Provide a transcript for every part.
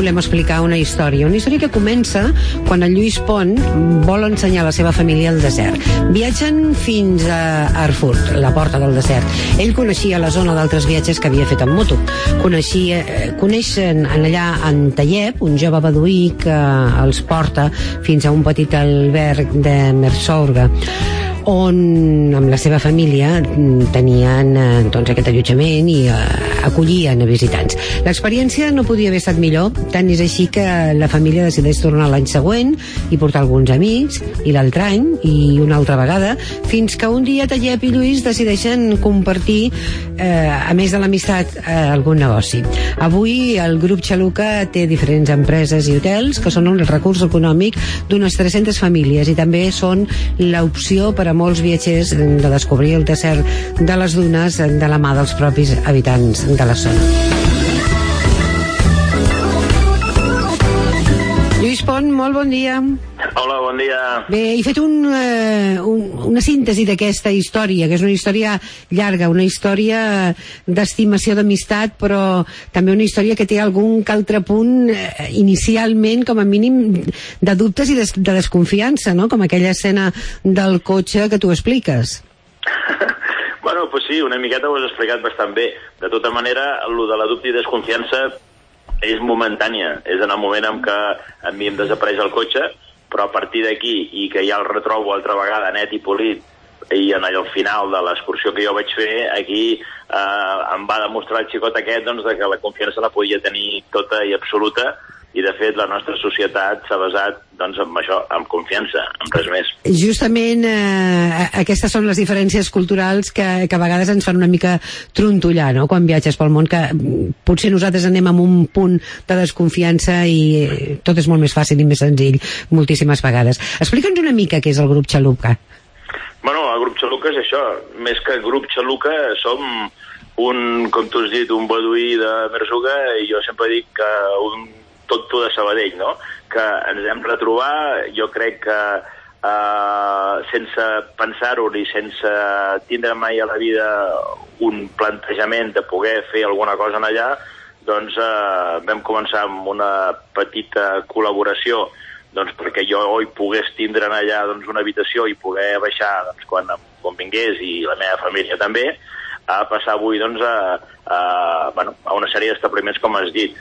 volem explicar una història que comença quan el Lluís Pont vol ensenyar a la seva família el desert. Viatgen fins a Erfurt, la porta del desert. Ell coneixia la zona d'altres viatges que havia fet en moto. Coneixen allà en Talleb, un jove beduí que els porta fins a un petit alberg de Mersorga, on amb la seva família tenien doncs aquest allotjament i acollien a visitants. L'experiència no podia haver estat millor, tant és així que la família decideix tornar l'any següent i portar alguns amics, i l'altre any i una altra vegada, fins que un dia Talleb i Lluís decideixen compartir, a més de l'amistat, algun negoci. Avui el grup Xaluca té diferents empreses i hotels que són un recurs econòmic d'unes 300 famílies i també són l'opció per a molts viatgers de descobrir el desert de les dunes de la mà dels propis habitants de la zona. Lluís Pont, molt bon dia. Hola, bon dia. Bé, he fet una síntesi d'aquesta història, que és una història llarga, una història d'estimació d'amistat, però també una història que té algun altre punt inicialment, com a mínim, de dubtes i de desconfiança, no? Com aquella escena del cotxe que tu expliques. Bueno, pues sí, una miqueta ho has explicat bastant bé. De tota manera, el de la dubte i desconfiança és momentània. És en el moment en què a mi em desapareix el cotxe, però a partir d'aquí, i que ja el retrobo altra vegada net i polit, i en el final de l'excursió que jo vaig fer, aquí em va demostrar el xicot aquest doncs, que la confiança la podia tenir tota i absoluta, i de fet la nostra societat s'ha basat doncs, en això, en confiança, en res més. Justament aquestes són les diferències culturals que a vegades ens fan una mica trontollar, no?, quan viatges pel món, que potser nosaltres anem amb un punt de desconfiança i tot és molt més fàcil i més senzill moltíssimes vegades. Explica'ns una mica què és el grup Xaluca. Bueno, el grup Xaluca és això, més que grup Xaluca som com tu has dit, un beduí de Mersuga, i jo sempre dic que un tonto de Sabadell, no? Que ens hem retrobar, jo crec que sense pensar-ho ni sense tindre mai a la vida un plantejament de poder fer alguna cosa en allà, doncs vam començar amb una petita col·laboració doncs perquè jo hi pogués tindre allà doncs, una habitació i poder baixar doncs, quan vingués, i la meva família també, a passar avui doncs, a una sèrie d'establiments, com has dit.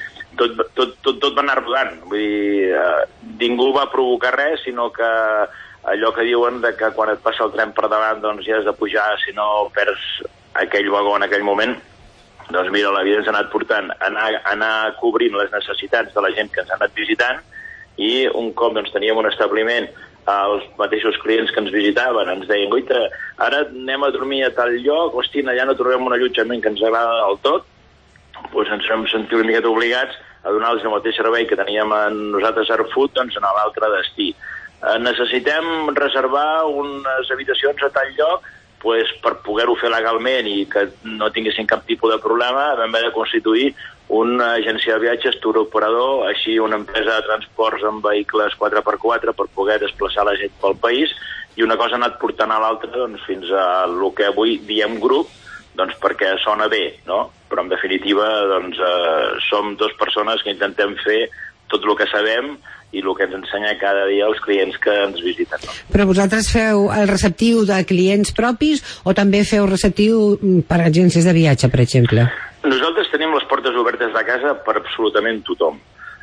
Tot va anar rodant, vull dir, ningú va provocar res, sinó que allò que diuen de que quan et passa el tren per davant doncs ja has de pujar, si no perds aquell vagó en aquell moment. Doncs mira, la vida ens ha anat portant anar cobrint les necessitats de la gent que ens ha anat visitant, i un cop doncs, teníem un establiment, els mateixos clients que ens visitaven ens deien, goita, ara anem a dormir a tal lloc, hosti, allà no trobem un allotjament que ens agrada del tot, doncs ens vam sentir una miqueta obligats a donar-los el mateix servei que teníem nosaltres a Erfurt, doncs a l'altre destí. Necessitem reservar unes habitacions a tal lloc, doncs per poder-ho fer legalment i que no tinguessin cap tipus de problema, vam haver de constituir una agència de viatges, tour operador, així una empresa de transports amb vehicles 4x4 per poder desplaçar la gent pel país, i una cosa ha anat portant a l'altra doncs, fins a el que avui diem grup, doncs perquè sona bé, no? Però en definitiva doncs, som dues persones que intentem fer tot el que sabem i el que ens ensenya cada dia els clients que ens visiten. No? Però vosaltres feu el receptiu de clients propis o també feu receptiu per agències de viatge, per exemple? Nosaltres tenim les portes obertes de casa per absolutament tothom.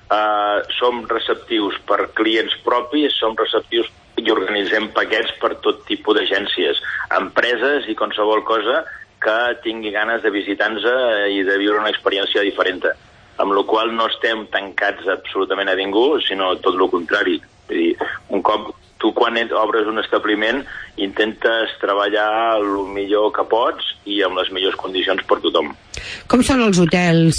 Som receptius per clients propis, som receptius i organitzem paquets per tot tipus d'agències, empreses i qualsevol cosa que tingui ganes de visitar-nos i de viure una experiència diferent, amb la qual no estem tancats absolutament a ningú, sinó tot el contrari. Vull dir, un cop tu quan obres un establiment intentes treballar el millor que pots i amb les millors condicions per tothom. Com són els hotels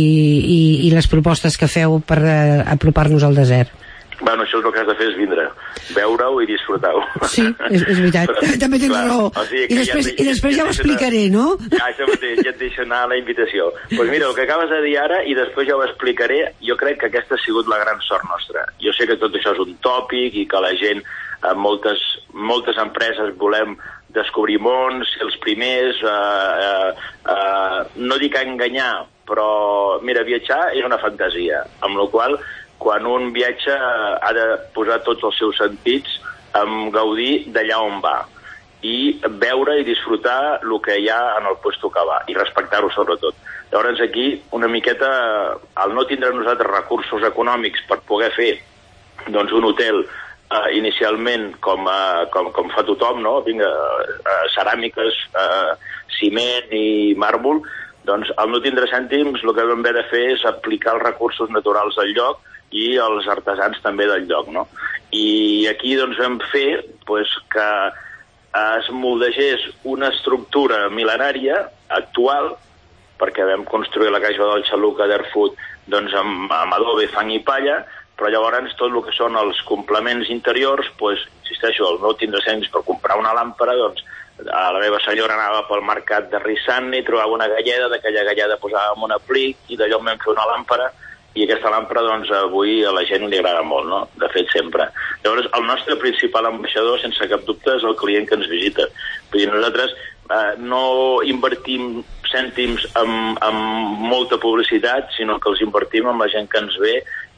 i les propostes que feu per apropar-nos al desert? Bueno, això és el que has de fer, és vindre, veure-ho i disfrutar-ho. Sí, és veritat. També tens raó. O sigui, I després ja ho explicaré, no? Ja, això mateix, ja et deixo anar a la invitació. Doncs mira, el que acabes de dir ara, i després ja ho explicaré, jo crec que aquesta ha sigut la gran sort nostra. Jo sé que tot això és un tòpic i que la gent, moltes empreses volem descobrir mons, ser els primers, no dic enganyar, però mira, viatjar és una fantasia, amb la qual quan un viatja ha de posar tots els seus sentits en gaudir d'allà on va i veure i disfrutar el que hi ha en el puesto que va i respectar-ho sobretot. Llavors aquí una miqueta, al no tindre nosaltres recursos econòmics per poder fer doncs, un hotel inicialment com fa tothom, no? Vinga, ceràmiques, ciment i màrmol, doncs al no tindre cèntims el que vam haver de fer és aplicar els recursos naturals del lloc i els artesans també del lloc, no? I aquí doncs vam fer que es moldegés una estructura mil·lenària actual, perquè vam construir la caixa del Xaluca d'Erfurt doncs, amb adobe, fang i palla, però llavors tot el que són els complements interiors, insisteixo, al no tindre cents per comprar una làmpara, doncs la meva senyora anava pel mercat de Rissanni, trobava una galleda, d'aquella galleda posàvem un aplic i d'allò vam fer una làmpara, i aquesta làmpara doncs avui a la gent li agrada molt, no? De fet sempre. Llavors el nostre principal ambaixador sense cap dubte és el client que ens visita. Vull dir, nosaltres no invertim cèntims en molta publicitat, sinó que els invertim en la gent que ens ve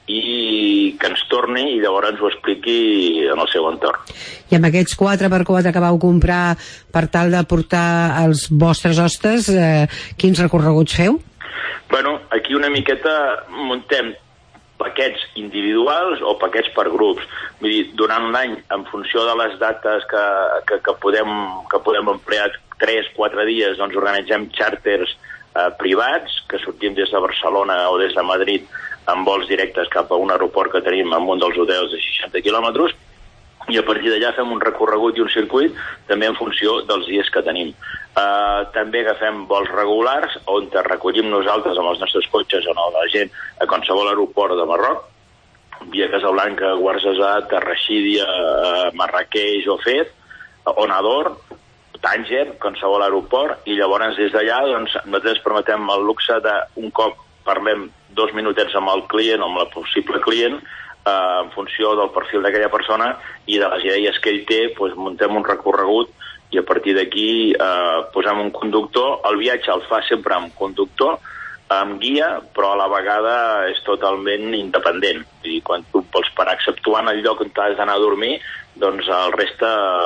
i que ens torni i llavors ens ho expliqui en el seu entorn. I amb aquests 4x4 que vau comprar per tal de portar els vostres hostes, quins recorreguts feu? Bueno, aquí una miqueta muntem paquets individuals o paquets per grups. Vull dir, durant l'any, en funció de les dates que podem emplear 3-4 dies, doncs organitzem xàrters privats, que sortim des de Barcelona o des de Madrid amb vols directes cap a un aeroport que tenim en un dels hotels de 60 quilòmetres, i a partir d'allà fem un recorregut i un circuit també en funció dels dies que tenim. També agafem vols regulars on recollim nosaltres amb els nostres cotxes o la gent a qualsevol aeroport de Marroc, via Casablanca, Ouarzazate, Rashídia, Marrakeix o Fez, o Nador, Tànger, qualsevol aeroport, i llavors des d'allà doncs, nosaltres permetem el luxe d'un cop parlem 2 minutets amb el client o amb el possible client, en funció del perfil d'aquella persona i de les idees que ell té, doncs muntem un recorregut i a partir d'aquí posem un conductor. El viatge el fa sempre amb conductor, amb guia, però a la vegada és totalment independent. I quan tu pots parar exceptuant el lloc on t'has d'anar a dormir, doncs el reste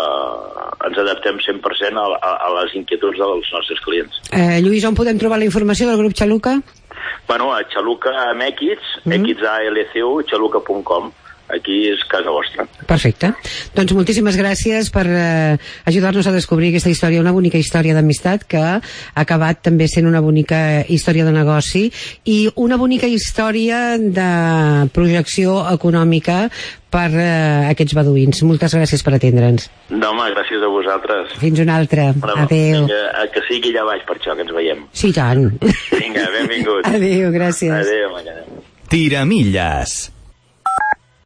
ens adaptem 100% a les inquietuds dels nostres clients. Lluís, on podem trobar la informació del grup Xaluca? Bueno, a Xaluca amb Equids, EquidsALCU, xaluca.com. Aquí és casa vostra. Perfecte. Doncs moltíssimes gràcies per ajudar-nos a descobrir aquesta història, una bonica història d'amistat que ha acabat també sent una bonica història de negoci i una bonica història de projecció econòmica per aquests beduïns. Moltes gràcies per atendre'ns. No, home, gràcies a vosaltres. Fins una altra. Adéu. Vinga, que sigui allà baix per això, que ens veiem. Sí, tant. Vinga, benvingut. Adéu, gràcies. Adéu, Magana. Tiramilles.